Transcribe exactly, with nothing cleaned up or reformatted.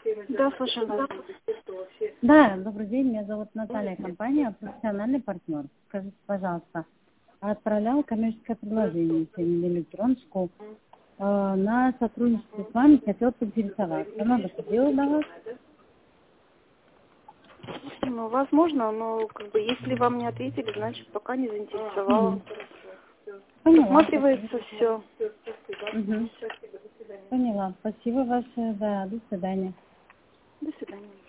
Да, слушаю вас. Да, добрый день, меня зовут Наталья, компания «Профессиональный партнер». Скажите, пожалуйста, отправлял коммерческое предложение через электронку э, на сотрудничество с вами, хотел поинтересоваться. Оно доходило до вас? Ну, возможно, но как бы если вам не ответили, значит пока не заинтересовало. Поняла. Рассматривается все. Угу. Поняла. Спасибо ваше, да, до свидания. До свидания.